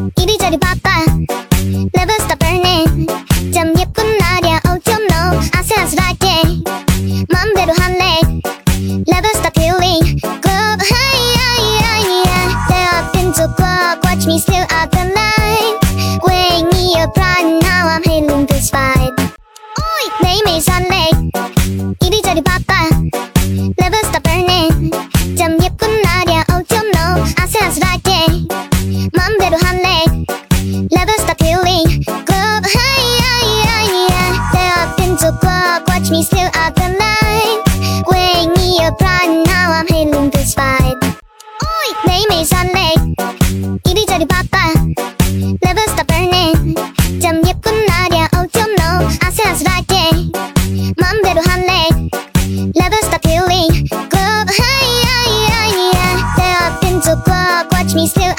이리저리 바빠 Never stop burning 참 예쁜 날이야 Oh don't know 아슬아슬하게 맘대로 할래 Never stop feeling Go high 내 앞엔 저 clock Watch me still out the night Wake me up right now I'm hailing this vibe 매일매일 설레 이리저리 바빠 Never stop burning 참 예쁜 날이야 Oh don't know 아슬아슬하게 맘대로 할래 Never stop feeling Go high 내 앞엔 저 clock Watch me still out the night Wake me up right now I'm hailing this vibe 매일매일 설레 이리저리 바빠 Never stop burning 참 예쁜 날이야 Oh don't know 아슬아슬하게 맘대로 할래 Never stop feeling Go high 내 앞엔 저 clock Watch me still